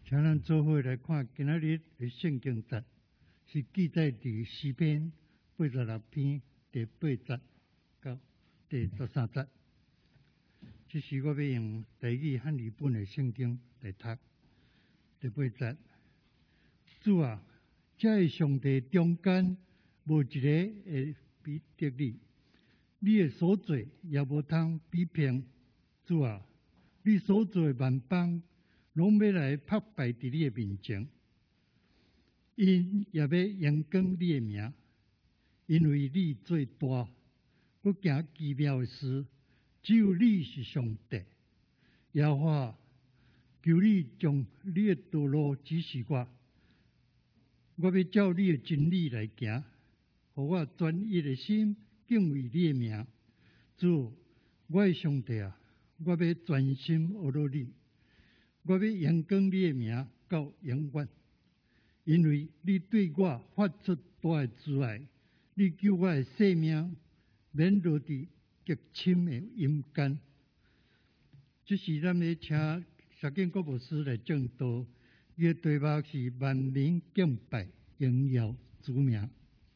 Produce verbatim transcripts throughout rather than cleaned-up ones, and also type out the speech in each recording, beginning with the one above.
请咱做伙来看今仔日的圣经节，是记载伫诗篇八十六篇第八节到第十三节。这是我要用台语汉语本的圣经来读。第八节，主啊，这个上帝中间无一个会比得你，你的所做也无通比拼。主啊，你所做的万邦，拢要来拍败伫你的面前，因也要扬光你的名，因为你最大，搁行奇妙的事，只有你是上帝。耶和华，求你将你的道路指示我，我要照你的真理来行，互我专一的心敬畏你的名。主，我的上帝啊，我要专心学习你。我要扬光你的名到永远，因为你对我发出大的慈爱，你救我的性命免落伫极深的阴间。这是咱咧请沙建国牧师来正道，伊的题目是万民敬拜荣耀主名。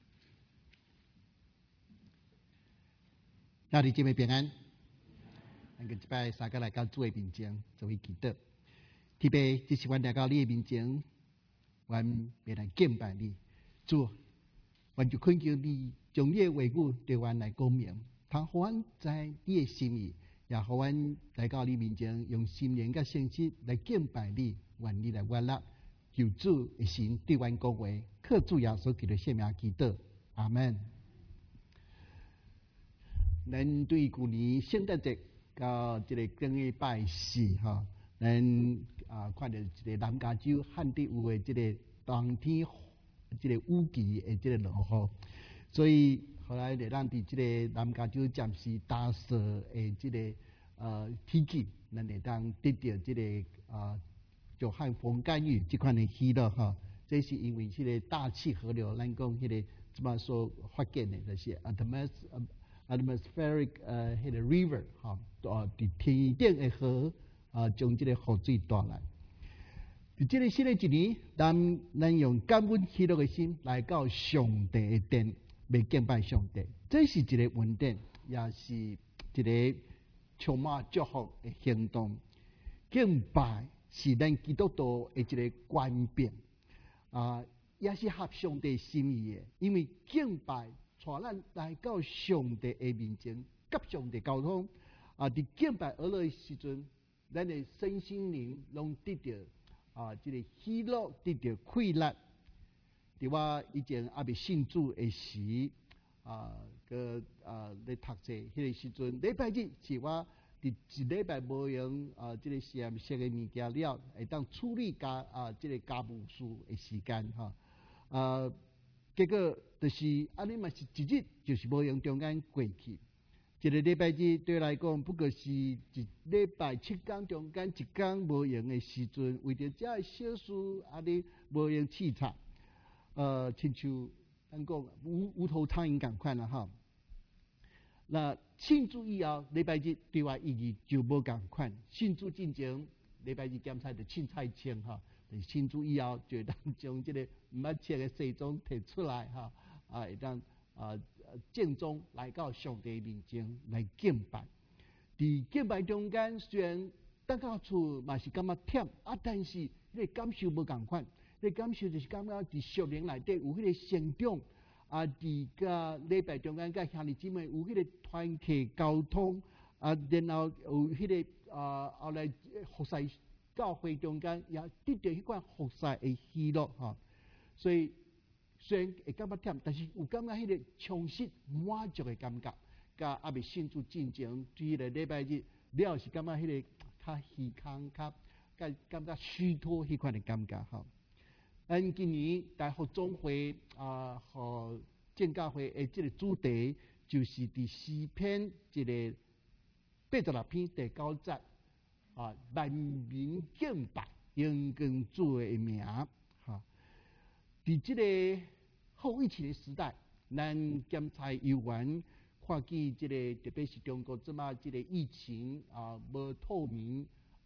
兄弟姐妹平安，咱个一摆三个来到主的面前做为祈祷。特别这是阮来到你的面前，阮要来敬拜你。主，阮就恳求你将你的话语对阮来讲明，通互阮知你的心意，也互阮来到你面前，用心灵甲诚实来敬拜你，愿你来悦纳。求主的神对阮讲话，靠主耶稣基督圣名祈祷，阿门。咱对旧年圣诞节到这个正月拜四哈。咱啊看到一个南加州旱地有的这个冬天，这个雨季的这个落雨，所以后来就咱伫这个南加州暂时打扫的这个呃天气，咱会当得到这个啊就旱风干雨这款的喜乐哈。这是因为这个大气河流，咱讲迄个怎么说发现的，就是 atmos atmospheric 呃迄个 river 哈，啊伫天顶的河。啊，将这个雨水带来。伫这个新的一年，咱咱用感恩喜乐的心来到上帝的殿，来敬拜上帝。这是一个稳定，也是一个充满祝福的行动。敬拜是咱基督徒的一个关键啊，也是合上帝心意的。因为敬拜带咱来到上帝的面前，甲上帝沟通啊。伫敬拜而来的时阵。咱的身心灵拢得到啊，这个喜乐，得到快乐。伫我以前还未信主的时，啊，个啊咧读册迄个时阵，礼拜日是我伫一礼拜无用啊，这个实验室的物件了，会当处理家啊，这个家务事的时间哈。啊，结果就是安尼嘛是一日就是无用中间过去。一个礼拜日对我来讲，不过是一礼拜七天中间一天无用的时阵，为着这个小事，啊你无用器材，呃，亲像咱讲无无头苍蝇共款啦哈。那庆祝以后，礼拜日对我意义就无共款。庆祝进前，礼拜日检查就凊彩穿哈，但是庆祝以后就当将这个毋捌穿的西装摕出来哈，啊，会当。啊，正宗来到上帝面前来敬拜。伫敬拜中间，虽然等到厝嘛是感觉忝啊，但是迄个感受无共款。迄个感受就是感觉伫属灵内底有迄个成长啊，伫个礼拜中间，甲兄弟姊妹有迄个团契沟通啊，然后有迄、那个啊后来服侍教会中间也得到迄款服侍的喜乐哈，所以。虽然会感觉忝，但是有感觉迄个充实满足的感觉，甲阿未信主进前，对迄个礼拜日了是感觉迄个较虚空、较甲感觉虚脱迄款的感觉哈。咱今年大学总会啊和建教会的这个主题就是伫诗篇一个八十六篇第九节啊，万民敬拜荣光主的名哈。伫这个后疫情的时代，咱检察游员看见这个，特别是中国即马这个疫情啊无透明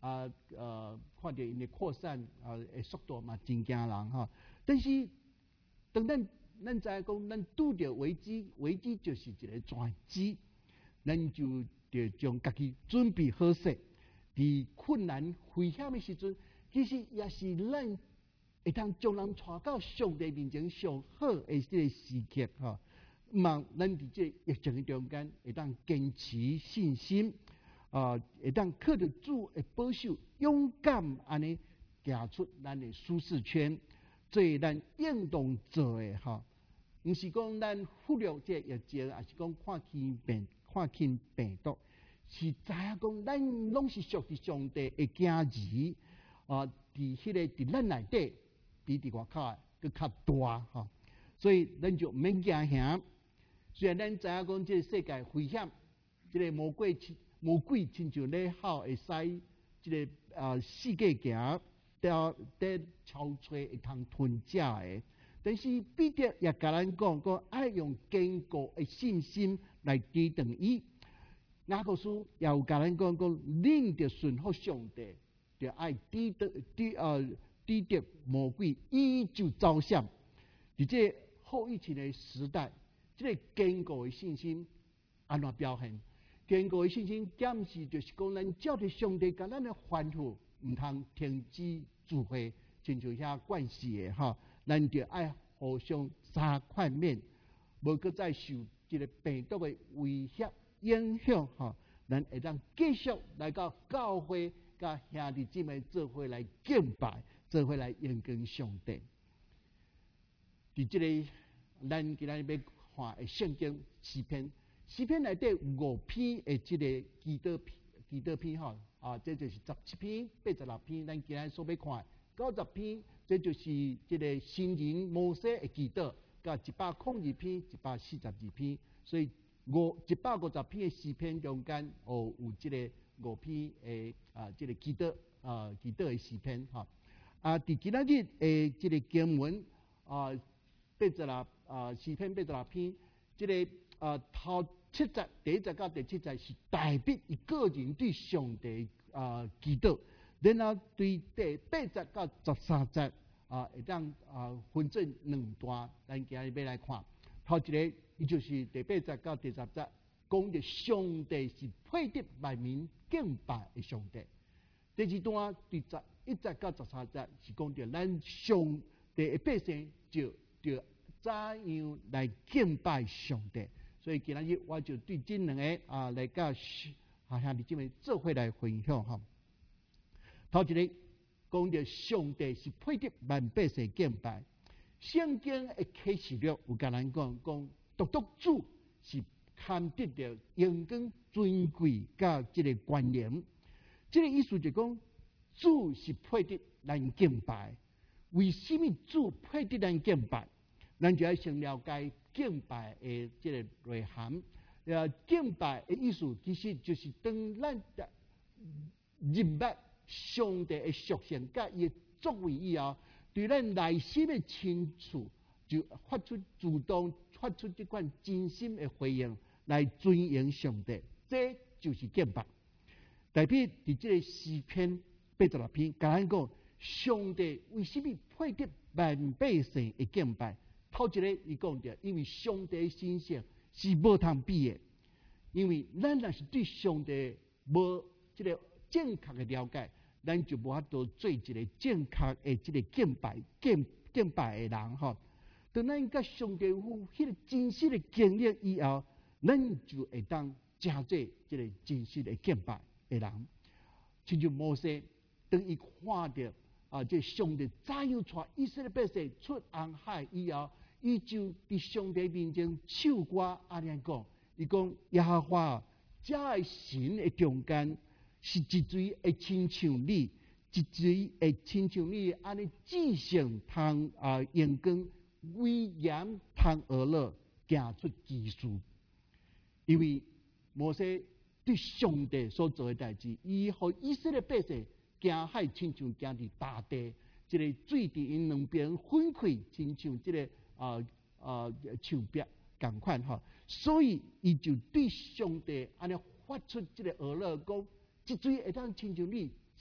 啊呃，看到因的扩散啊的速度嘛，真惊人哈。但是当咱咱知影讲，咱拄着危机，危机就是一个转机，咱就得将家己准备好势，伫困难危险的时阵，其实也是咱会当将人带到上帝面前上好的这个时刻哈。毋望咱伫这疫情的中间，会当坚持信心，啊，会当靠着主的保守，勇敢安尼行出咱的舒适圈，做咱应当做的哈。毋是讲咱忽略这疫情，也是讲看轻病、看轻病毒，是知影讲咱拢是属于上帝的家儿，啊，伫迄个伫咱内底，比伫外口佫较大哈。所以咱就毋免惊吓。虽然咱知影讲这个世界危险，这个魔鬼魔鬼亲像咧好会使这个啊世界行，在在超吹会通吞食的。但是彼得也甲咱讲，讲爱用坚固的信心来抵挡伊。雅各书也有甲咱讲，讲恁着顺服上帝，着爱抵得抵呃抵得魔鬼，伊就走向。伫这后疫情的时代，这个坚固的信心安怎表现？坚固的信心，检视就是讲，咱照着上帝甲咱的吩咐，毋通停止聚会，亲像遐惯势的哈。咱就爱互相三块面，无搁再受这个病毒的威胁影响哈。咱会当继续来到教会，甲兄弟姊妹做伙来敬拜，做伙来仰光上帝。伫这个咱今仔日要看的圣经诗篇，诗篇内底有五篇的这个祈祷篇，祈祷篇哈啊，这就是十七篇、八十六篇，咱今仔所要看九十篇，这就是这个新人摩西的祈祷，甲一百零二篇、一百四十二篇，所以五一百五十篇的诗篇中间哦有这个五篇的啊这个祈祷啊祈祷的诗篇哈啊，伫今仔日的这个经文啊。八十六啊，诗篇八十六篇，这个啊头七节第一节到第七节是代表伊个人对上帝啊祈祷，然后对第八节到十三节啊会当啊分做两段，咱今日要来看。头一个，伊就是第八节到第十节，讲着上帝是配得万民敬拜的上帝。第二段第十一节到十三节是讲着咱上帝的百姓就着怎样来敬拜上帝？所以今日我就对这两个啊来甲啊兄弟姊妹做伙来分享哈。头一个讲着上帝是配得万百姓敬拜，圣经的启示录有甲咱讲讲，独独主是堪得着荣光、尊贵甲这个关联。这个意思就讲，主是配得咱敬拜。为什么主配得咱敬拜？咱就要先了解敬拜的这个内涵。呃，敬拜的意思其实就是当咱认识上帝的属性甲伊的作为以后，对咱内心的清楚，就发出主动发出这款真心的回应，来尊荣上帝。这就是敬拜。代表伫这个诗篇八十六篇，甲咱讲上帝为什么配得万百姓的敬拜？头一个伊讲着，因为上帝的神性是无通比的。因为咱若是对上帝无这个正确的了解，咱就无法度做一个正确的这个敬拜敬敬拜的人吼。当咱甲上帝有迄个真实的经历以后，咱就会当真做这个真实的敬拜的人。亲像摩西，当伊看到啊，这上帝怎样带以色列百姓出红海以后，伊就伫上帝面前唱歌安尼讲，伊讲耶和华，这个神的中间是一嘴会亲像你，一嘴会亲像你安尼至圣通啊阳光威严通而乐，行出奇事。因为摩西对上帝所做的代志，伊互以色列百姓行海，亲像行伫大地，这个水伫因两边分开，亲像这个啊啊墙壁共款哈。所以伊就对上帝安尼发出这个俄勒讲，一嘴会当亲像你，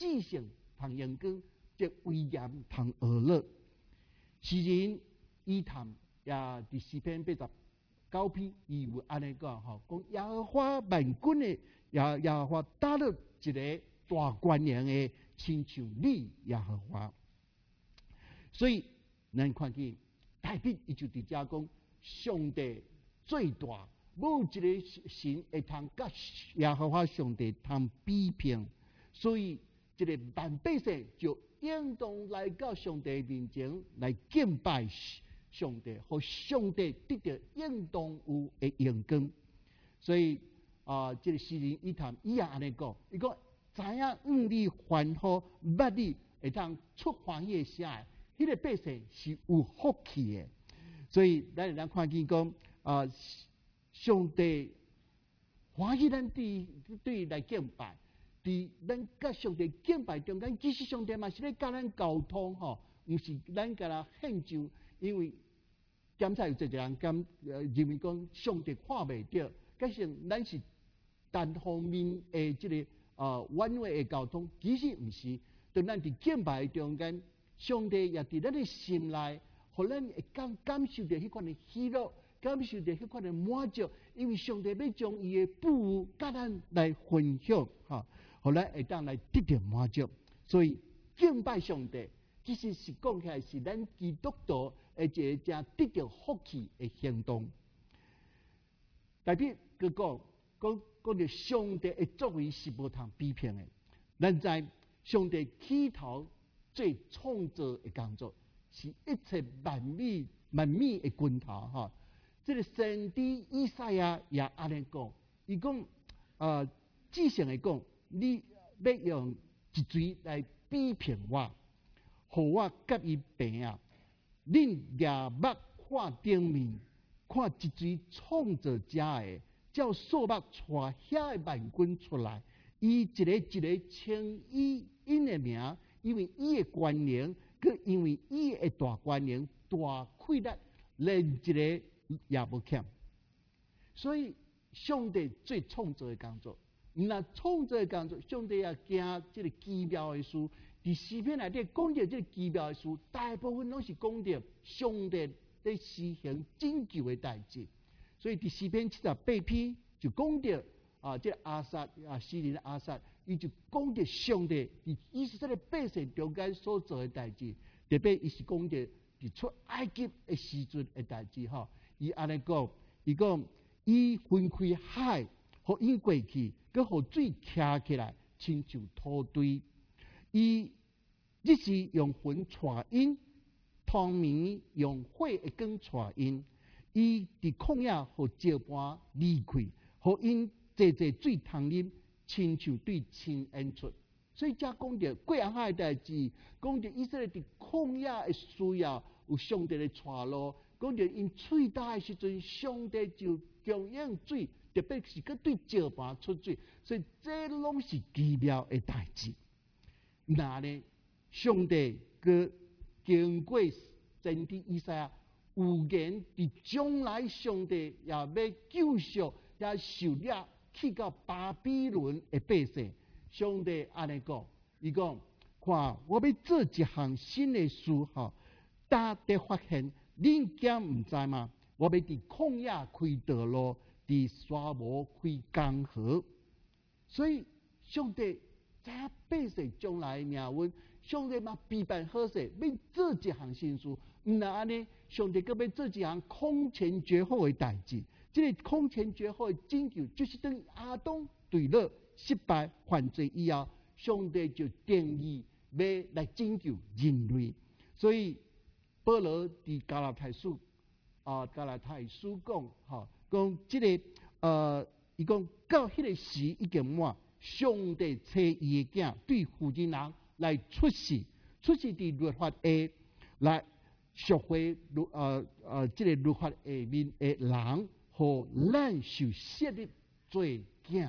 至圣通阳光，即威严通恶乐。诗人以谈也伫诗篇八十九篇，伊有安尼讲吼，讲耶和华万军的耶耶和华打了一个大官员的，亲像你耶和华。所以咱看见大卫伊就伫遮讲，上帝最大，无一个神会通甲耶和华上帝通比拼。所以这个万百姓就应当来到上帝面前来敬拜上帝，和上帝得到应当有的荣光。所以啊、呃，这个诗人以谈伊也安尼讲，伊讲知影嗯你欢呼，捌你会当出欢喜的声的，迄、那个百姓是有福气的。所以咱会当看见讲啊、呃，上帝欢喜咱对对来敬拜。伫咱甲上帝敬拜中间，其实上帝嘛是咧甲咱沟通吼，毋是咱甲他献上，因为检查有一个人敢呃认为讲上帝看袂到，加上咱是单方面的即、这个呃婉约的沟通，其实毋是。当咱伫敬拜中间，上帝也伫咱的心内，互咱会感感受到迄款的喜乐，感受到迄款的满足，因为上帝要将伊的富甲咱来分享哈。后来会当来得到满足，所以敬拜上帝其实是讲起来是咱基督徒的一个正得到福气的行动。特别佢讲讲讲到上帝的作为是无通比拼的。咱知上帝起头最创造的工作，是一切万美万美的源头哈。这个先知以赛亚也安尼讲，伊讲呃，至圣的讲。你要用一嘴来比拼我，互我甲伊平啊！恁也目看顶面，看一嘴创造者的，照数目带遐的万军出来，伊一个一个称伊因的名，因为伊的官能，佮因为伊的大官能、大气力，连一个也无欠。所以上帝最创造的工作。那创造工作，上帝也惊这个奇妙的事。伫诗篇内底讲到这个奇妙的事，大部分拢是讲到上帝在施行拯救的代志。所以伫诗篇七十八篇就讲到啊，这个阿萨啊，诗人阿萨，伊就讲到上帝伫以色列百姓中间所做的代志，特别伊是讲到伫出埃及的时阵的代志吼。伊安尼讲，伊讲伊分开海，互因过去。佮互水徛起来，亲像土堆。伊日时用云带因，汤暝用火会光带因。伊伫旷野互石盘离开，互因济济水通啉，亲像对青烟出。所以才讲着过红海的代志，讲着以色列伫旷野的需要，有上帝的带路。讲着因喙焦的时阵，上帝就供应水。特别是佮对石盘出水，所以这拢是奇妙的代志。那呢，上帝佮经过先知以赛亚有言，伫将来上帝也要救赎，也受了去到巴比伦的百姓。上帝安尼讲，伊讲，看我要做一项新的事吼，大家发现，恁敢毋知吗？我要伫旷野开道路。伫沙漠开江河，所以上帝知影百姓将来的命运，上帝嘛备办好势，要做一项新事。毋那安尼，上帝阁要做一项空前绝后的代志。这个空前绝后的拯救，就是当亚当对了失败犯罪以后，上帝就定义要来拯救人类。所以保罗伫加拉太书啊，加拉太书讲吼。讲即、这个呃，伊讲到迄个时已经满，上帝找伊的囝对负责人来出世，出世伫律法下来赎回律呃呃即、这个律法下面的人，互咱受设立做囝，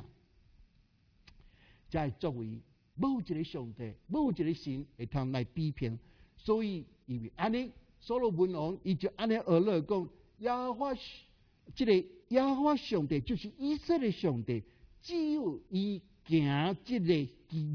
才作为无一个上帝，无一个神会通来比拼。所以因为安尼，所罗门王伊就安尼学了讲，耶和华。这个耶和华上帝就是以色列上帝，只有伊行这个奇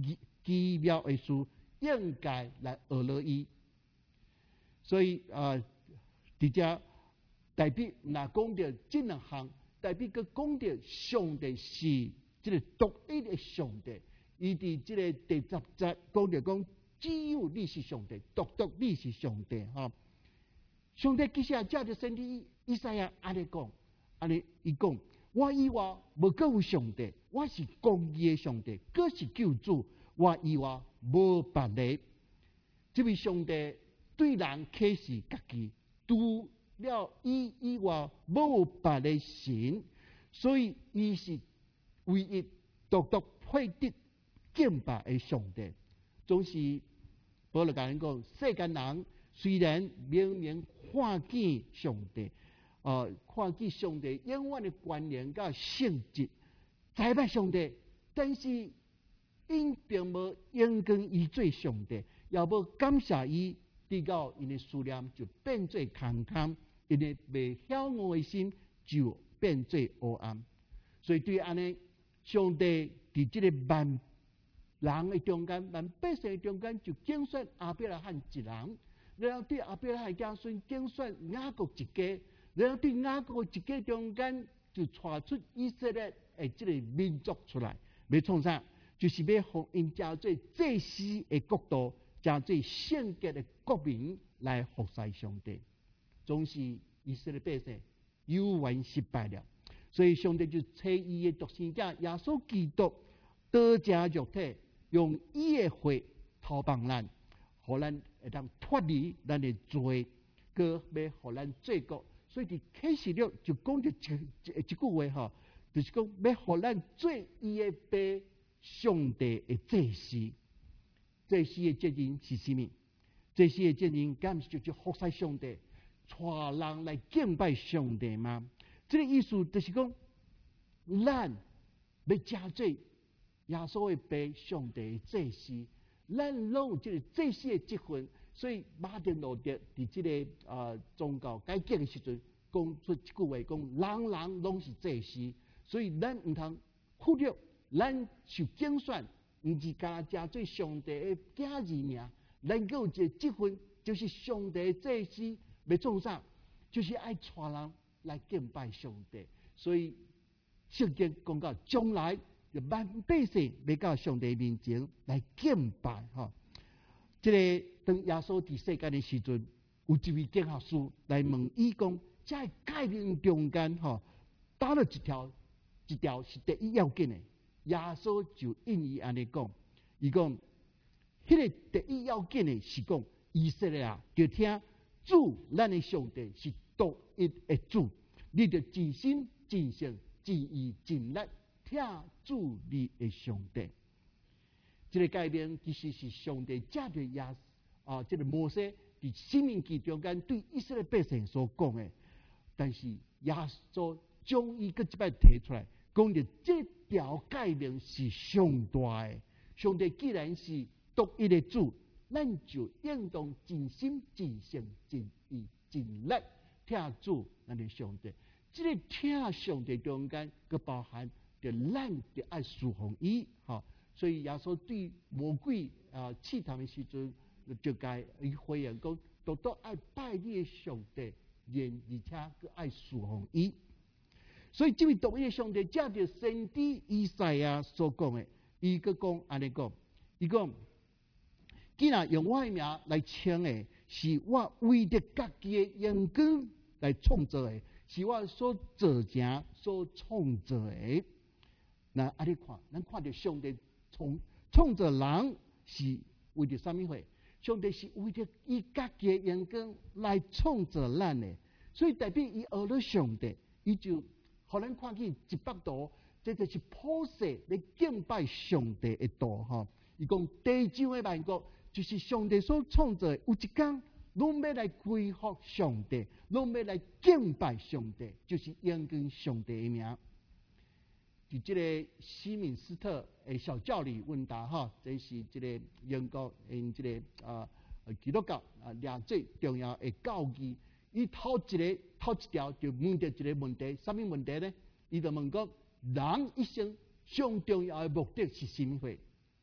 奇妙的事，应该来学乐伊。所以啊，伫遮代表若讲到这两项，代表佮讲到上帝是这个独一的上帝。伊伫这个第十节讲到讲，只有你是上帝，独独你是上帝哈。上帝其实也照着圣经以赛亚安尼讲，安尼伊讲，我以外无各有上帝，我是公义的上帝，各是救主，我以外无别个。这位上帝对人启示家己，除了伊以外无别个神，所以伊是唯一独独配得敬拜的上帝。总是保罗甲人讲，世间人虽然明明看见上帝，呃，看见上帝永远的关联甲性质，栽拜上帝，但是因并无应跟伊做上帝，也无感谢伊，直到因的思念就变做空空，因的未晓悟的心就变做黑暗。所以对安尼，上帝伫这个万人的中间，万百姓的中间，就拣选亚伯拉罕一人。然后对亚伯拉罕家孙拣选雅各一家，然后对雅各一家中间就带出以色列的这个民族出来，要创啥？就是要互因加做祭司的国度，加做圣洁的国民来服侍上帝。总是以色列百姓有缘失败了，所以上帝就差伊的独生者耶稣基督得加肉体，用伊的血逃帮咱。互咱会当脱离咱的罪，佮要互咱罪过。所以伫启示录就讲着一一句话吼，就是讲要互咱做伊的被上帝的祭司。祭司的责任是啥物？祭司的责任，敢是就服侍上帝，带人来敬拜上帝吗？这个意思就是讲，咱要加做耶稣的被上帝的祭司。咱拢有这个祭司的职分，所以马丁路德伫这个呃宗教改革的时阵，讲出一句话，讲人人拢是祭司，所以咱唔通忽略咱受拣选，唔是加加做上帝的子儿尔，咱个有一个职分，就是上帝的祭司，要做啥？就是爱带人来敬拜上帝。所以圣经讲到将来。万百姓要到上帝面前来敬拜哈。这个当耶稣伫世间的时阵，有一位经学师来问伊讲，在诫命中间哈，打了一条，一条是第一要紧的。耶稣就应伊安尼讲，伊讲，迄个第一要紧的是讲，以色列啊，就听主咱的上帝是独一的主，你着真心、真性、真意、真力。听主你的上帝，这个改变其实是上帝借着耶啊，这个摩西伫申命记中间对以色列百姓所讲的，但是耶稣将伊个一摆提出来，讲着这条改变是上大的。上帝既然是独一的主，咱就应当真心、真性、真意、真力听主咱的上帝。这个听上帝中间，佮包含。就咱就爱侍奉伊，哈，所以耶稣对魔鬼啊试探的时阵，就该伊回应讲，都都爱拜你的上帝，然而且佮爱侍奉伊。所以这位独一的上帝，借着先知以赛亚所讲的，伊佮讲安尼讲，伊讲，既然用我的名来称的，是我为着家己的荣光来创造的，是我所造成、所创造的。那安尼看，咱看到上帝创创造人是为着啥物货？上帝是为着伊家己的荣光来创造咱的，所以代表伊学了上帝，伊就互咱看见一百度，这就是普世来敬拜上帝的道哈。伊讲地上的万国，就是上帝所创造的，有一天拢要来归服上帝，拢要来敬拜上帝，就是荣光上帝的名。伫这个西敏斯特诶小教理问答哈，这是这个英国因这个啊基督教啊俩最重要诶教义。伊头一个头一条就问到一个问题，啥物问题呢？伊就问讲，人一生上重要诶目的是啥物货？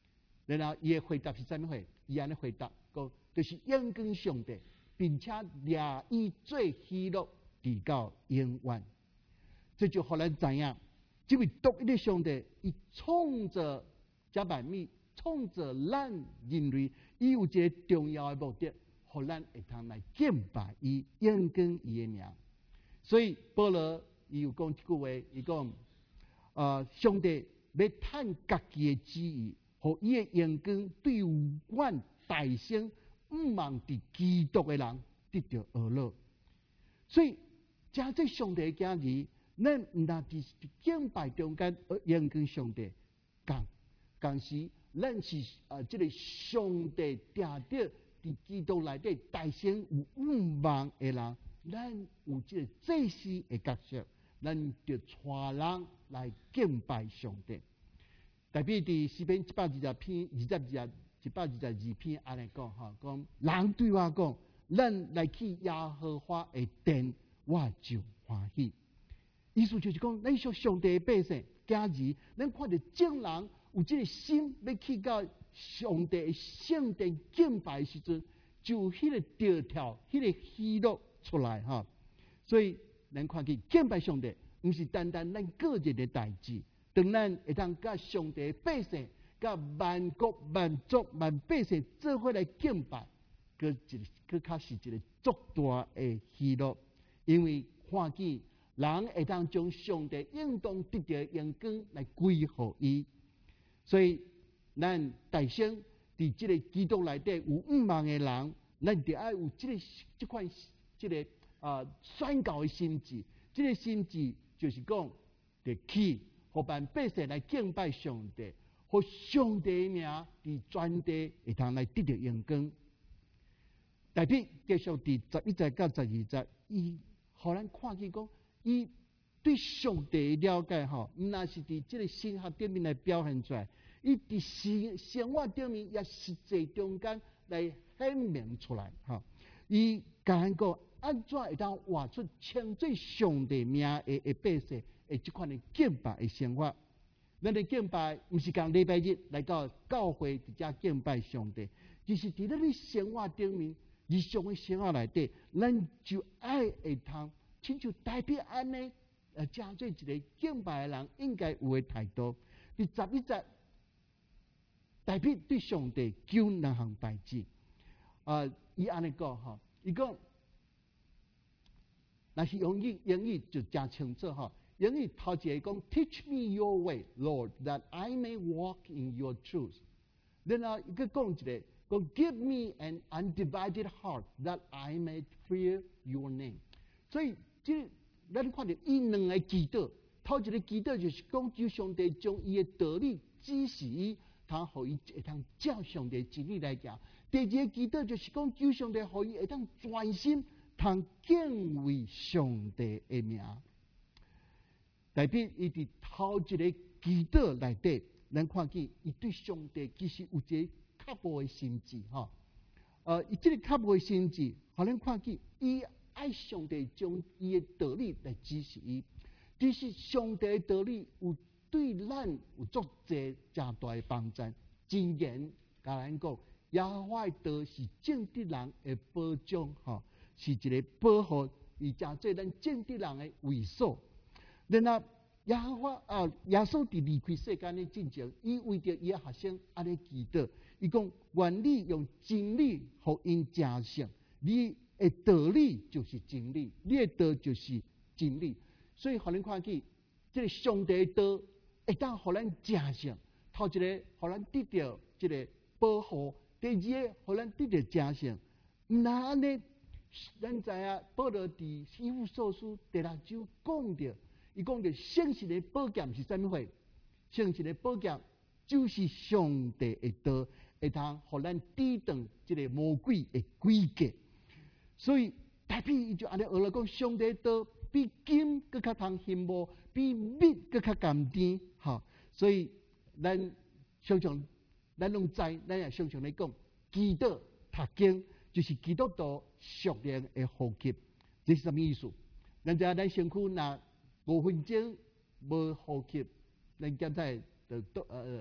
然后伊的回答是啥物货？伊安尼回答讲，就是仰光上帝，并且掠伊做喜乐，直到永远。这就互咱知影，这位独一的上帝，伊创造这万物，创造咱人类，伊有一个重要的目的，互咱会通来敬拜伊，仰光伊的名。所以保罗伊有讲一句话，伊讲，呃，上帝要趁家己的旨意，互伊的阳光对有阮大声毋望伫基督的人得到娱乐。所以，正这上帝的家己，咱毋但伫敬拜中间而阳光上帝，共同时，咱是啊，这个上帝定得伫基督内底大声有毋望的人。咱有这个祭司的角色，咱就带人来敬拜上帝。特别伫诗篇一百二十篇、二十二、一百二十二篇安尼讲哈，讲人对我讲，咱来去耶和华的殿，我就欢喜。意思就是讲，咱属上帝的百姓，假如咱看到众人有这个心要去到上帝的圣殿敬拜的时阵，就迄个调调、迄个喜乐出来哈。所以咱看见敬拜上帝，毋是单单咱个人的代志，当咱会当甲上帝的百姓、甲万国万族万百姓做伙来敬拜，佮一佮较是一个足大的喜乐，因为看见人会当将上帝应当得到的阳光来归互伊。所以咱大声伫即个基督内底有毋望的人，咱就爱有即、这个即款即、这个啊宣告的心志。即、这个心志就是讲，得去互万百姓来敬拜上帝，互上帝的名伫全地会通来得到阳光。特别继续伫十一节到十二节，伊互咱看见讲，伊对上帝的了解吼，毋那是伫即个生活顶面来表现出来，伊伫生生活顶面也实际中间来显明出来吼。伊甲咱讲，安怎会当活出称做上帝名的的百姓的即款的敬拜的生活？咱的敬拜毋是讲礼拜日来到教会伫遮敬拜上帝，其实伫咱的生活顶面，日常的生活内底，咱就爱会通，亲像代表安尼，呃，诚做一个敬拜的人应该有的态度。第十一节，代表对上帝求两项代志。啊，伊安尼讲吼，伊讲，若是用英英语就诚清楚吼。英语头一个讲 ，Teach me your way, Lord, that I may walk in your truth。然后伊个讲一个，讲 Give me an undivided heart, that I may fear your name。所以，即咱看到伊两个祈祷，头一个祈祷就是讲，求上帝将伊的道理指示伊，通互伊会通照上帝真理来行。第二个祈祷就是讲，求上帝互伊会当专心，通敬畏上帝的名。代表伊伫头一个祈祷内底，咱看见伊对上帝其实有一个较无的心志吼。呃，伊即个较无的心志，互咱看见伊爱上帝将伊的道理来指示伊。其实上帝的道理有对咱有足侪诚大的帮助。真言甲咱讲，耶和华的道是正直人的保障吼，是一个保护，而诚做咱正直人的卫所。然后耶和华啊，耶稣伫离开世间的进前，伊为着伊的学生安尼祈祷，伊讲：愿你用真理互因成圣，你的道理就是真理，你的道就是真理。所以，互咱看见，这个上帝的道会当互咱成圣。头一个，互咱得到这个保护；第二个，互咱得到成圣。毋那安尼，咱知影保罗伫以弗所书第六章讲着。伊讲着圣神的宝剑是啥物货？圣神的宝剑就是上帝的道，会通互咱抵挡这个魔鬼的诡计。所以代表伊就安尼学了讲，上帝的道比金更较通兴无，比蜜更较甘甜。哈，所以咱常常咱拢知，咱也常常咧讲，祈祷读经就是基督徒属灵的呼吸。这是什么意思？咱知影咱身躯若五分钟无呼吸，咱现在就呃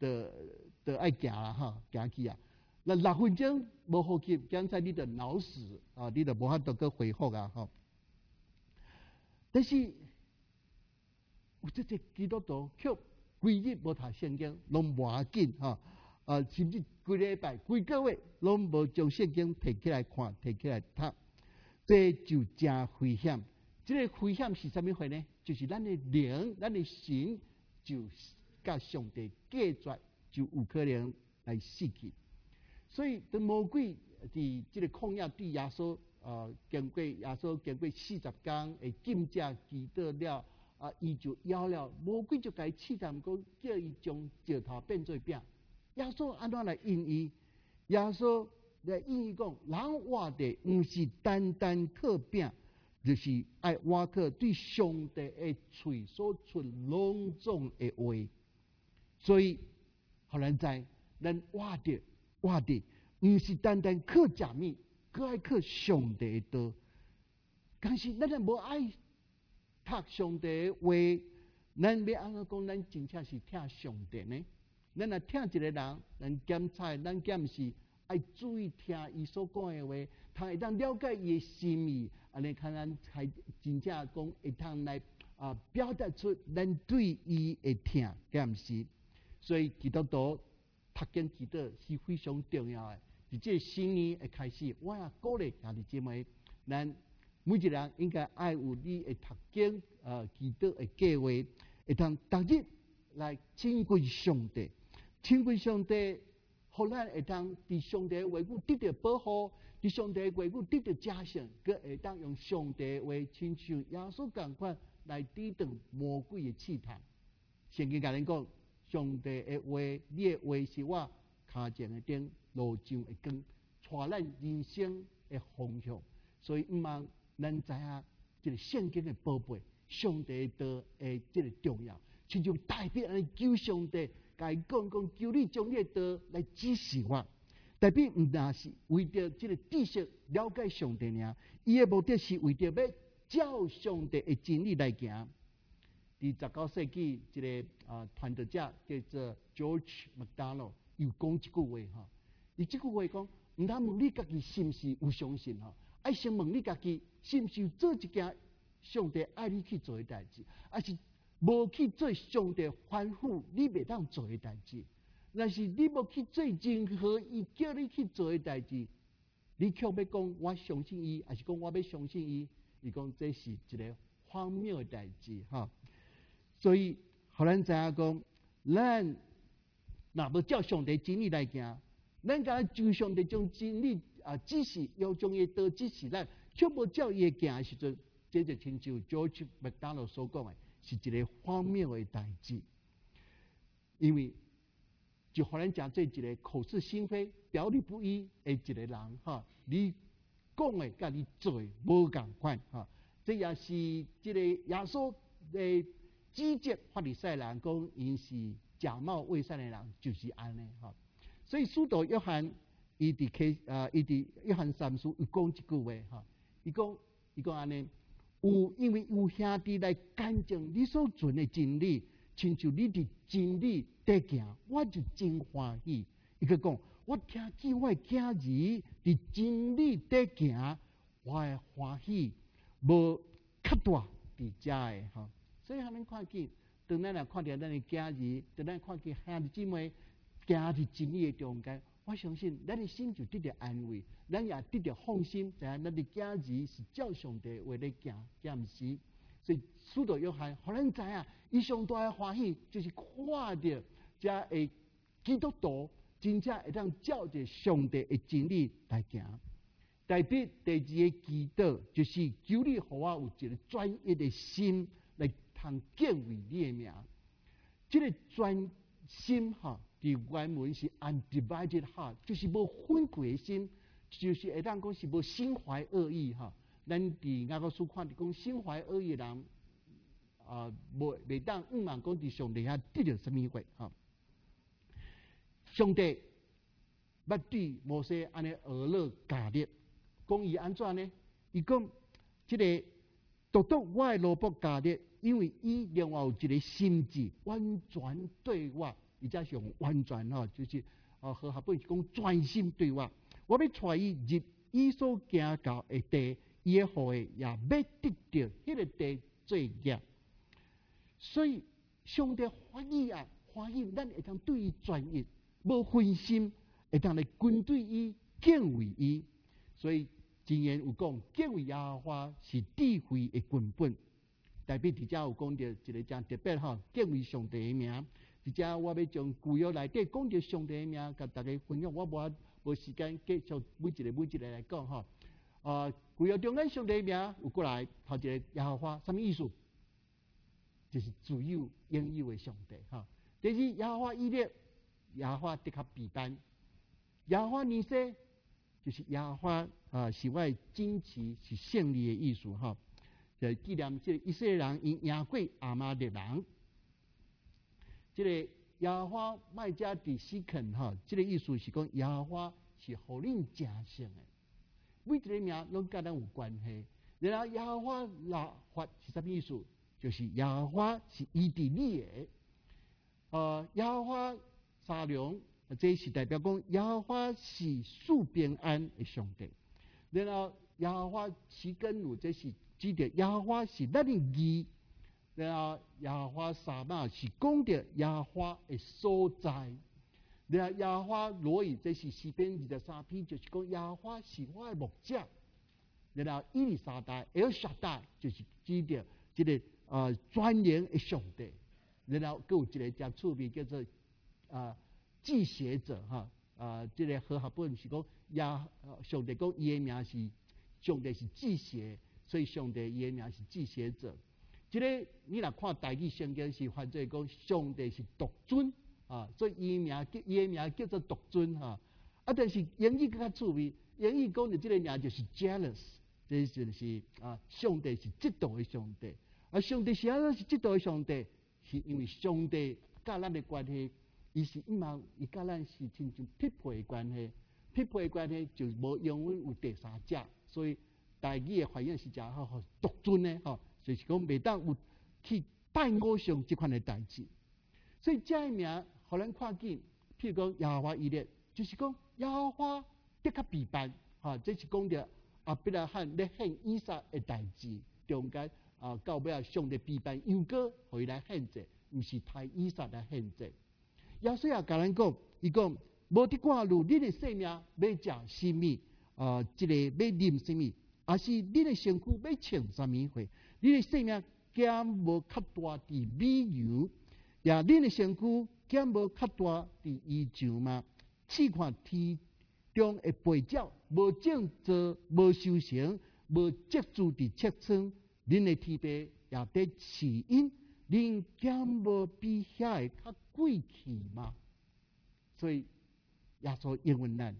的的爱行啦哈，行去啊。那六分钟无呼吸，刚才你就脑死啊，你就无法度去恢复啊哈。但是有这些基督徒却规日无读圣经，拢无要紧哈。啊，甚至规礼拜、规个月拢无将圣经摕起来看、摕起来读，这就真危险。这个危险是啥物货呢？就是咱的灵、咱的心就甲上帝隔绝，就有可能来死去。所以，当魔鬼伫这个旷野对耶稣，呃，经过耶稣经过四十天的禁食祈祷了，啊，伊就枵了，魔鬼就甲伊试探讲，叫伊将石头变做饼。耶稣安怎来应伊？耶稣来应伊讲：人活的毋是单单靠饼，就是爱活靠对上帝的嘴所出隆重的话。所以，互咱知，咱活的。活的毋是单单靠食物，佮爱靠上帝的道。但是咱若无爱读上帝的话，咱要安怎讲？咱真正是听上帝呢？咱若听一个人，咱检查，咱检是爱注意听伊所讲的话，通会当了解伊的心意，安尼看咱才真正讲会通来啊表达出咱对伊的听，检是。所以基督徒读经祈祷是非常重要的。伫这新年的开始，我也鼓励兄弟姐妹，咱每一个人应该爱有你的读经、呃祈祷的计划，会通逐日来亲近上帝，亲近上帝，互咱会当伫上帝的话语得到保护，伫上帝的话语得到加成，佮会当用上帝的话，亲像耶稣共款来抵挡魔鬼的试探。圣经甲咱讲。上帝的话，你的话是我脚前的灯，路上的光，带咱人生的方向。所以毋茫咱知影这个圣经的宝贝，上帝的道的这个重要，亲像大笔安尼求上帝，甲伊讲讲，求你将你的道来指示我。大笔毋但是为着这个知识了解上帝尔，伊的目的是为着要照上帝的真理来行。伫十九世纪，一个啊传道者叫做 George MacDonald， 又讲一句话哈，伊这句话讲，毋通问你家己是毋是有相信哈，爱先问你家己是毋是有做一件上帝爱你去做的代志，还是无去做上帝吩咐你袂当做的代志。若是你无去做任何伊叫你去做的代志，你却要讲我相信伊，还是讲我要相信伊？伊讲这是一个荒谬的代志哈。所以，互咱知影讲，咱若要照上帝真理来行，咱甲就上帝将真理啊指示，要将伊道指示咱，却无照伊行的时阵，这就亲像 George MacDonald 所讲的，是一个荒谬的代志。因为就互咱讲做一个口是心非、表里不一的一个人哈，你讲的甲你做的无共款哈，这也是这个耶稣的。指责法利赛人讲，因是假冒伪善的人，就是安尼哈。所以使徒约翰伊伫开啊，伊伫约翰三书伊讲一句话哈，伊讲伊讲安尼，有因为有兄弟来干证你所存的真理，亲像你伫真理底行，我就真欢喜。伊个讲，我听见我的囝儿伫真理底行，我会欢喜，无较大伫遮的哈。所以，咱看见，当咱若看到咱的囝儿，当咱看见兄弟姊妹行伫真理的中间，我相信咱的心就得到安慰，咱也得到放心，知影咱的囝儿是照上帝话咧行，也毋是。所以，使徒约翰，互咱知影，伊上大的欢喜，就是看到遮的基督徒真正会当照着上帝的真理来行。代表第二个祈祷，就是求你，互我有一个专一的心来。通敬畏你的名，这个专心哈，伫原文是 undivided heart， 就是无分开的心，就是会当讲是无心怀恶意哈。咱伫雅各书看伫讲心怀恶意的人，啊，无袂当毋茫讲伫上帝遐得到什么话哈。上帝捌对摩西安尼俄勒教律，讲伊安怎呢？伊讲这个独独我的萝卜教律。因为伊另外有一个心志，完全对我伊才是用完全吼，就是哦和合本是讲专心对我。我要带伊入伊所行到的地，伊的后裔也要得到迄个地做业。所以上帝欢喜啊，欢喜咱会当对伊专一，无分心，会当来跟对伊、敬畏伊。所以箴言有讲，敬畏耶和华是智慧的根本。代表伫遮有讲到一个真特别吼，敬畏上帝的名。伫遮我要将旧约内底讲到上帝的名，甲大家分享。我无无时间继续每一个每一个来讲吼。啊，旧约中间上帝的名有过来，头一个耶和华，什么意思？就是自有应有的上帝哈。第二，耶和华以列，耶和华的确比班，耶和华尼西，就是耶和华啊，是我的旌旗，是胜利的意思哈。就纪念这个以色列人因赢过亚玛力人，这个耶和华卖家伫西肯哈，这个意思是讲耶和华是互恁正胜的，每一个名拢甲咱有关系。然后耶和华立法是什么意思？就是耶和华是伊伫你的，呃，耶和华沙龙，这是代表讲耶和华是赐平安的上帝。然后耶和华是根路，这是指着耶和华是咱的义。然后耶和华沙马是讲着耶和华的所在。然后耶和华罗伊，这是诗篇二十三篇，就是讲耶和华是我的牧者。然后伊丽莎白、尔沙代，就是指着这个呃专营的上帝。然后还有一个真出名叫做啊记写者哈啊，这个和合本是讲亚上帝讲伊的名是上帝是记写，所以上帝伊的名是记写者。这个你若看台语圣经是翻做讲上帝是独尊啊，所以伊名叫伊的名叫做独尊哈。啊，但是英语更较趣味，英语讲的这个名就是 jealous， 这就是啊上帝是嫉妒的上帝。啊，上帝是安怎是嫉妒的上帝？是因为上帝甲咱的关系，伊是毋茫伊甲咱是亲像匹配的关系，匹配的关系就无永远有第三者，所以台语的翻译是真好，独尊的吼，就是讲袂当有去拜偶像这款的代志。所以这个名，互咱看见，譬如讲耶和华以列，就是讲耶和华的确必办，哈，这是讲着亚伯拉罕咧献以撒的代志，中间。啊，到尾啊，上帝必办羊羔，互伊来献祭，毋是太以撒来献祭。耶稣也甲咱讲，伊讲无伫赶路，恁的性命要食什么？啊，即、这个要啉什么？也是恁的身躯要穿什么货？恁的性命减无较大伫美油，也恁的身躯减无较大伫衣裳吗？试看天中的飞鸟，无种植，无收成，无积住伫尺寸。恁的天地也得起因，恁减无比遐个较贵气吗？所以耶稣应允咱，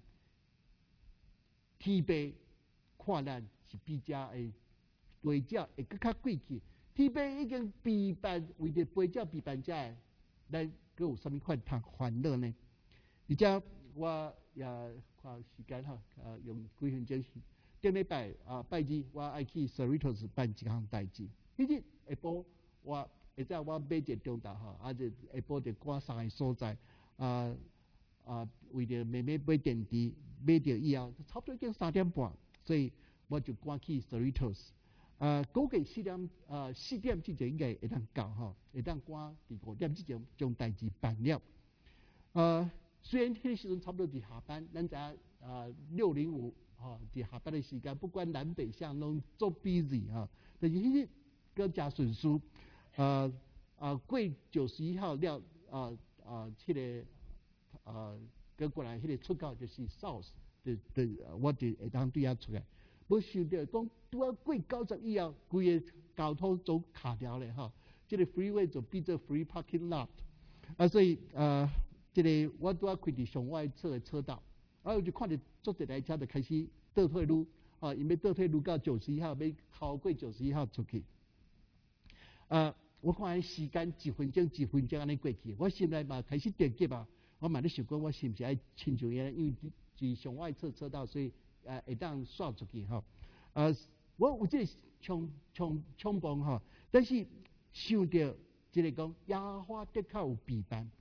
天地看咱是比遮的飞鸟会更较贵气。天地已经备办为着飞鸟备办遮的，咱佫有啥物款通烦恼呢？而且我也看时间哈，呃，用几分钟。顶礼拜啊，拜二我爱去 Cerritos 办一项代志。迄日下晡我会知我买一个中昼吼，啊就下晡就赶三个所在啊啊，为着妹妹买电池，买着以后差不多已经三点半，所以我就赶去 Cerritos。啊，估计四点啊四点之前应该会当到吼，会当赶伫五点之前将代志办了。呃，虽然迄个时阵差不多伫下班，咱知影啊六零五。吼，伫下班的时间，不管南北向拢做 busy 哈，但是迄日更加顺遂。呃啊，过九十一号了，啊啊，迄、那个啊，跟过来迄个出口就是 South 的的，我就会当对遐出来。无想到讲拄啊过九十以后，规个交通都卡掉咧哈，这个 freeway 就变做 free parking lot。啊，所以呃，这个我拄啊开伫上外侧的车道。然后就看着坐一台车就开始倒退路，啊，因为倒退路到九十一号，要超过九十一号出去。啊，我看时间一分钟一分钟安尼过去，我心内嘛开始点击啊，我嘛咧想讲，我是毋是爱亲像伊，因为是上外侧车道，所以呃会当刷出去吼。呃，我有这个冲冲冲动吼，但是想到即个讲耶和华的确有备办。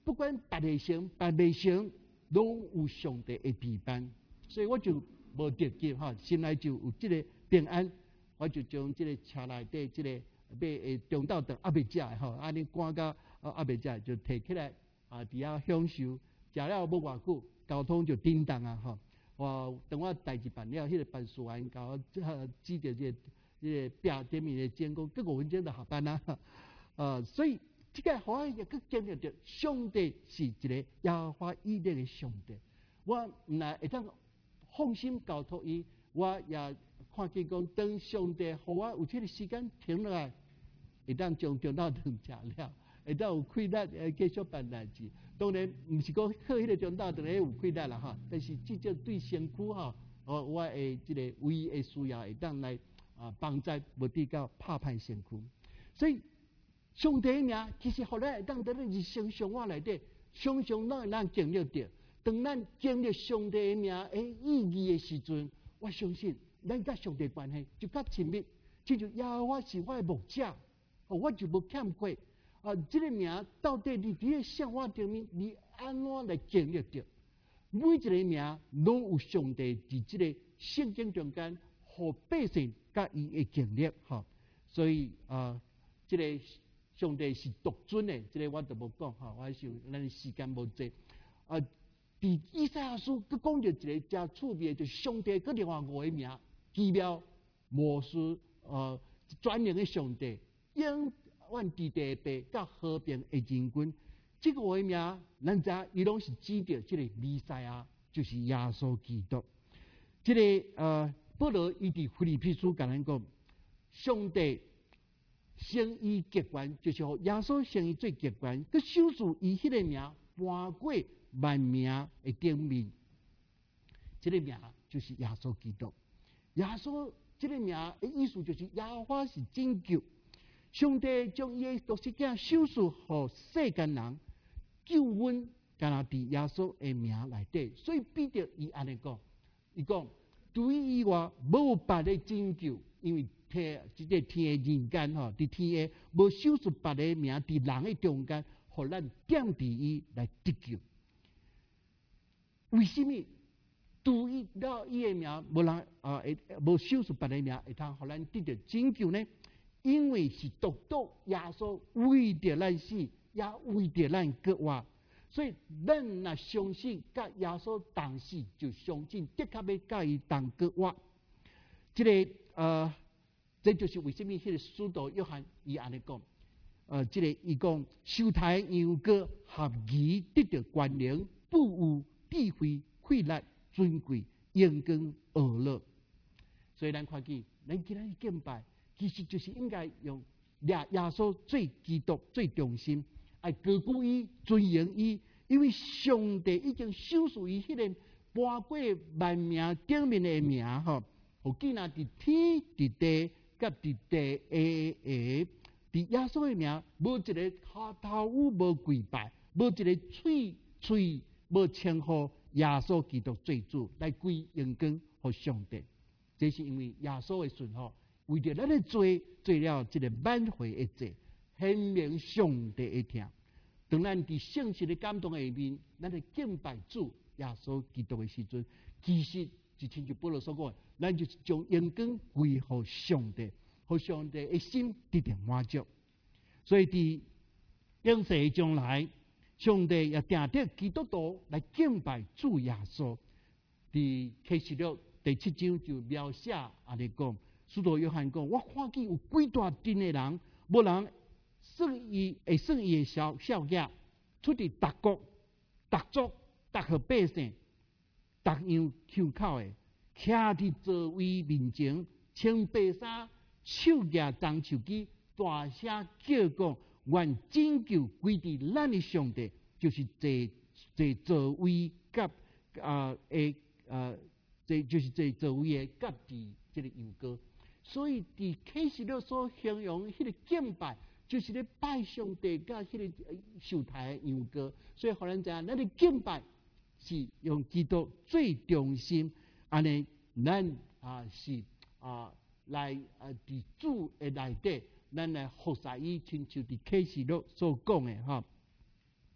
不管白会成白未成，拢有上帝的陪伴，所以我就无着急哈，心内就有这个平安，我就将这个车内底这个买诶中昼顿还未食诶吼，安尼赶到啊还未食就摕起来啊，伫遐享受，食了无偌久，交通就叮当啊吼。我等我代志办了，迄、那个办事员甲我指着这个这个表点名的监工，过五分钟就下班啦。呃，所以这个互我也去经历着，上帝是一个耶和华以色列的上帝。我毋但会当放心交托伊，我也看见讲，当上帝互我有这个时间停落来，会当将中昼顿食了，会当有气力呃继续办代志。当然，毋是讲靠迄个中昼顿有气力啦哈，但是至少对身躯哈，哦，我会即个唯一的需要会当来啊帮助，无滴到拍歹身躯。所以上帝的名其实互咱会当在咱日常生活内底，常常咱会咱经历着。当咱经历上帝的名的意义的时阵，我相信咱甲上帝关系就较亲密。亲像耶和华是我的牧者，哦，我就无欠亏。啊，这个名到底你伫个生活顶面，你安怎来经历着？每一个名拢有上帝伫这个圣经中间，互百姓甲伊的经历哈。所以啊，这个上帝是独尊的，这个我都无讲哈，我想咱时间无济啊。伫以赛亚书佮讲着一个真趣味的，就是上帝佮另外五个名，奇妙、魔术、呃专营的上帝，永远伫地白甲和平的人君。这个五个名，咱知伊拢是指着这个弥赛亚，就是耶稣基督。这个呃，保罗伊伫腓立比书甲咱讲，上帝生伊极权，就是互耶稣生伊最极权，佮守住伊迄个名，搬过万名的顶面。这个名就是耶稣基督。耶稣这个名的意思就是耶和华是拯救，上帝将伊的独生子守住，互世间人救恩，敢若伫耶稣的名内底。所以彼得伊安尼讲，伊讲除伊以外无别的拯救，因为天即个天的人间吼，伫天下无守住别的名，伫人的中间，互咱点伫伊来得救。为什么？除伊了伊的名，无人啊，会无守住别的名，会通互咱得到拯救呢？因为是独独耶稣为着咱死，也为着咱革活，所以咱若相信甲耶稣同死，就相信的确要甲伊同革活。这个呃，这就是为什么迄个使徒约翰伊安尼讲，呃，这个伊讲受胎羊羔合宜得到权能、富有、智慧、快乐、尊贵、荣光、乐乐。所以咱看见，咱今日敬拜，其实就是应该用耶耶稣最基督、最中心，爱高举伊、尊荣伊，因为上帝已经守住伊迄个搬过万名顶面的名吼，互记那伫天、伫地、甲伫地下下，伫耶稣的名，无一个头头有无跪拜，无一个喙喙无称呼耶稣基督最主，来归荣光互上帝。这是因为耶稣的顺服，为着咱的罪做了这个挽回的罪，显明上帝的听。当咱伫圣神的感动下面，咱的敬拜主耶稣基督的时阵，其实就亲像保罗所讲的，咱就是将荣光归乎上帝，互上帝的心得到满足。所以伫永世的将来，上帝也定得基督徒来敬拜主耶稣。伫启示录第七章就描写安尼讲，使徒约翰讲：我看见有几大阵的人，无人算伊会算伊的小小子，出伫逐国、逐族、逐户百姓、逐样口口的，徛伫座位面前，穿白衫，手举长手机，大声叫讲：愿拯救归伫咱的上帝，就是坐坐座位甲啊诶啊。这就是这座位的甲伫这个羊羔，所以伫启示录所形容迄个敬拜，就是咧拜上帝甲迄个受胎的羊羔。所以互咱知影，咱的敬拜是用基督最中心，安尼咱啊是啊来啊伫主的内底，咱来服侍伊，亲像伫启示录所讲的哈。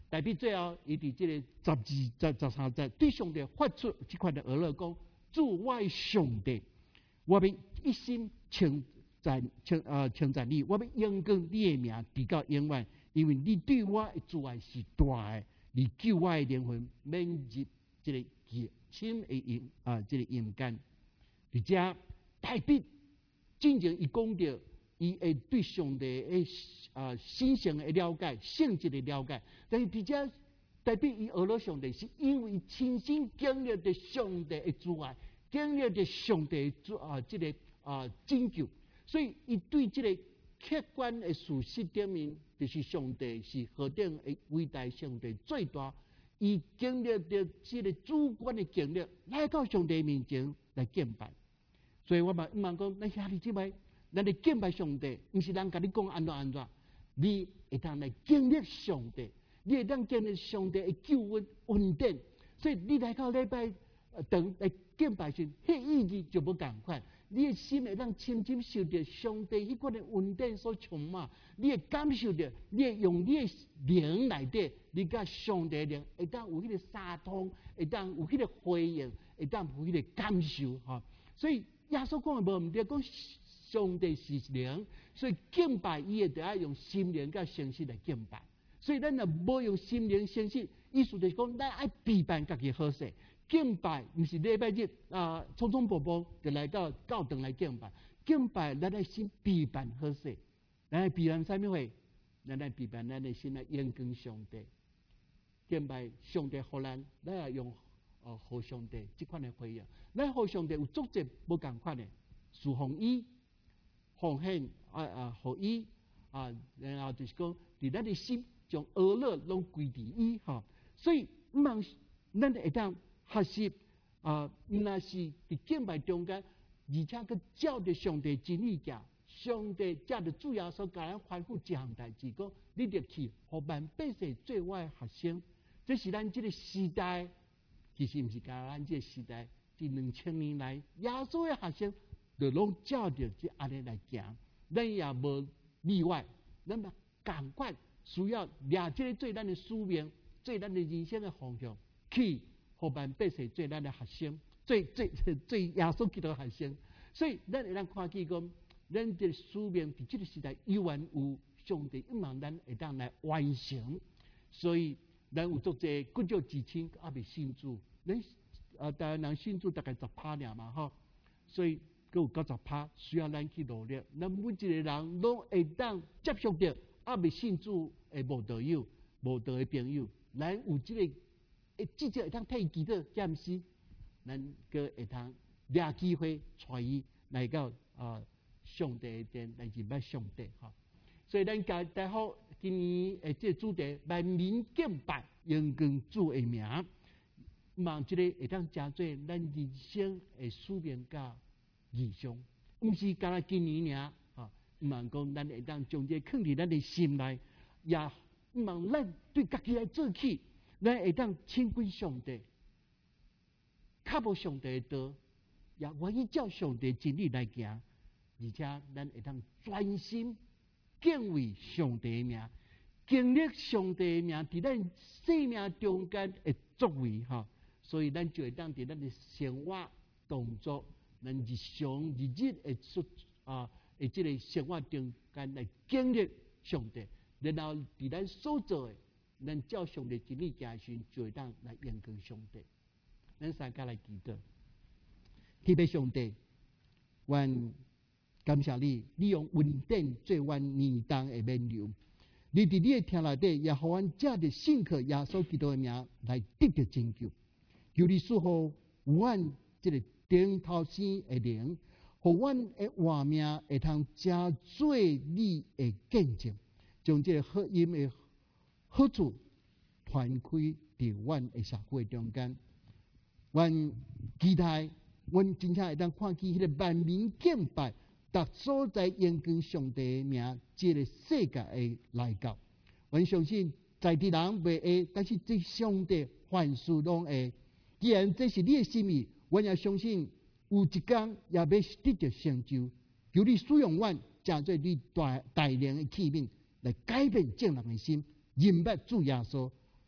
代表最后，伊伫即个十二、十、十三节对上帝发出即款的俄勒讲：主我的上帝，我要一心称赞、称呃称赞你，我要仰光你的名，直到永远，因为你对我的阻碍是大的，你救我的灵魂免入即个极深的阴啊，即、这个阴间。而且代表真正伊讲到。伊会对上帝诶啊神性的了解、性质的了解，但是直接代表伊俄罗上帝，是因为亲身经历着上帝的阻碍，经历着上帝的啊这个啊拯救，所以伊对这个客观的事实顶面，就是上帝是何等的伟大，上帝最大，伊经历着这个主观的经历，来到上帝面前来敬拜。所以我嘛毋茫讲，咱兄弟姊妹。咱来敬拜上帝，毋是人甲你讲安怎安怎，你会当来经历上帝，你会当经历上帝的救恩恩典。所以你来到礼拜堂来敬拜时，迄意义就无共款。你的心会当深深受到上帝迄款的恩典所充满，你会感受到，你会用你的灵内底，你甲上帝的灵会当有迄个相通，会当有迄个回应，会当有迄个感受哈。所以耶稣讲的无毋对，讲。上帝是灵，所以敬拜伊会得要用心灵甲诚实来敬拜。所以咱若无用心灵诚实，意思就是讲，咱爱批判家己好势。敬拜毋是礼拜日啊，匆匆步步就来到教堂来敬拜。敬拜咱爱先批判好势，咱爱批判啥物货？咱爱批判咱的心来仰光上帝。敬拜上帝互咱，咱要用哦，互上帝即款的回应。咱互上帝有足者无共款的，侍奉伊。奉献啊啊，互伊啊，然后就是讲，伫咱的心将恶乐拢归伫伊哈。所以毋茫咱会当学习啊，毋那是伫敬拜中间，而且佮照着上帝真理行，上帝照着主要所教咱吩咐一项代志，讲你着去互万百姓做我的学生。这是咱即个时代，其实毋是讲咱即个时代，这两千年来耶稣的学生。就拢照着即安尼来行，咱也无例外，咱嘛共款需要抓即个做咱的使命，做咱的人生的方向，去互万百姓做咱的学生，做做做耶稣基督的学生。所以咱会当看见讲，咱这使命伫即个时代有缘有上帝，希望咱会当来完成。所以咱有足济骨肉至亲还未信主，咱啊台湾人信主大概十趴尔嘛吼，所以。佮有九十趴需要咱去努力，咱每一个人拢会当接触到啊未信主的无道友、无道的朋友，咱有即、這个诶，至少会当替伊祈祷，暂时，咱佮会当抓机会带伊来到啊上帝殿来认识上帝哈。所以咱家大好今年诶，即个主题万民敬拜，仰光主的名，望即个会当加做咱人生诶使命甲。意向，毋是干那今年尔啊！毋茫讲，咱会当将这放伫咱的心内，也毋茫咱对家己来做起，咱会当亲近上帝，靠无上帝的道，也愿意照上帝真理来行，而且咱会当专心敬畏上帝的名，经历上帝的名伫咱生命中间的作为哈，所以咱就会当伫咱的生活动作。咱日常日日的说啊，诶，即个生活中间来经历上帝，然后伫咱所做的，咱照上帝真理行时，就会当来仰光上帝。咱三家来祈祷，祈拜上帝，愿感谢你，你用恩典做阮年冬的免流，你伫你的听内底，也互阮借着信靠耶稣基督的名来得到拯救。求你赐福阮即个。顶头生的灵，互阮的活命会通加做你的见证，将这个福音的好处传开伫阮的社会中间。阮期待，阮真正会当看见迄个万民敬拜，逐所在仰光上帝的名，这个世界的来到。阮相信在地人袂会，但是这上帝凡事拢会。既然这是你的心意。我也相信有一天也要得到成就，求你使用阮，正做你大大量的器皿，来改变正人的心，认识主耶稣，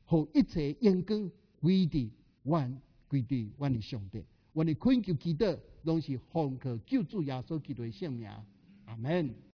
互一切阳光归伫阮归伫阮的上帝。阮的恳求祈祷，拢是奉靠救主耶稣基督的圣名，阿门。